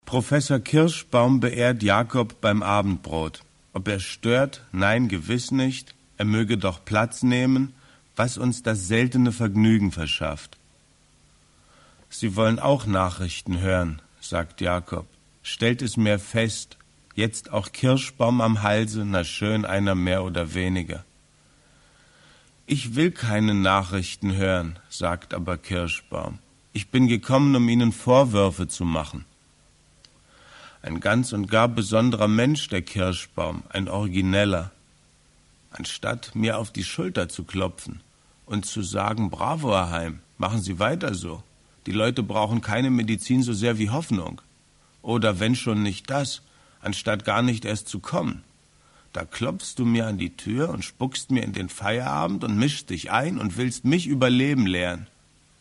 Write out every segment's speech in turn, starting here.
Professor Kirschbaum beehrt Jakob beim Abendbrot. Ob er stört? Nein, gewiss nicht. Er möge doch Platz nehmen, was uns das seltene Vergnügen verschafft. Sie wollen auch Nachrichten hören, sagt Jakob. Stellt es mir fest, jetzt auch Kirschbaum am Halse, na schön, einer mehr oder weniger. Ich will keine Nachrichten hören, sagt aber Kirschbaum. Ich bin gekommen, um Ihnen Vorwürfe zu machen. Ein ganz und gar besonderer Mensch, der Kirschbaum, ein Origineller. Anstatt mir auf die Schulter zu klopfen und zu sagen, bravo, Herr Heim, machen Sie weiter so. Die Leute brauchen keine Medizin so sehr wie Hoffnung. Oder wenn schon nicht das, anstatt gar nicht erst zu kommen. Da klopfst du mir an die Tür und spuckst mir in den Feierabend und mischst dich ein und willst mich über Leben lehren.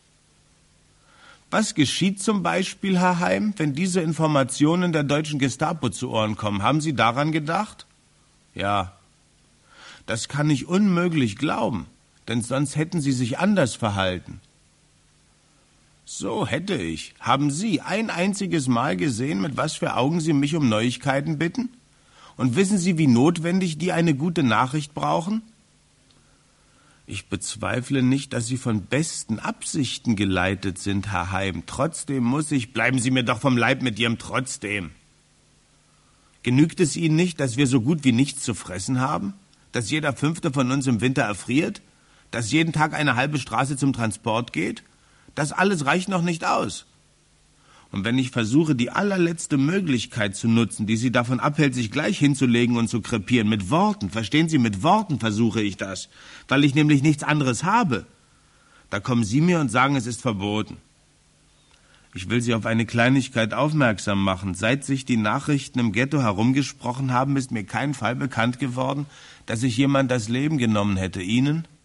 Was geschieht zum Beispiel, Herr Heim, wenn diese Informationen der deutschen Gestapo zu Ohren kommen? Haben Sie daran gedacht? Ja. Das kann ich unmöglich glauben, denn sonst hätten Sie sich anders verhalten. So hätte ich. Haben Sie ein einziges Mal gesehen, mit was für Augen Sie mich um Neuigkeiten bitten? Und wissen Sie, wie notwendig die eine gute Nachricht brauchen? Ich bezweifle nicht, dass Sie von besten Absichten geleitet sind, Herr Heim. Trotzdem muss ich... Bleiben Sie mir doch vom Leib mit Ihrem Trotzdem. Genügt es Ihnen nicht, dass wir so gut wie nichts zu fressen haben? Dass jeder 5. von uns im Winter erfriert? Dass jeden Tag eine halbe Straße zum Transport geht? Das alles reicht noch nicht aus. Und wenn ich versuche, die allerletzte Möglichkeit zu nutzen, die Sie davon abhält, sich gleich hinzulegen und zu krepieren, mit Worten, verstehen Sie, mit Worten versuche ich das, weil ich nämlich nichts anderes habe, da kommen Sie mir und sagen, es ist verboten. Ich will Sie auf eine Kleinigkeit aufmerksam machen. Seit sich die Nachrichten im Ghetto herumgesprochen haben, ist mir kein Fall bekannt geworden, dass sich jemand das Leben genommen hätte. Ihnen?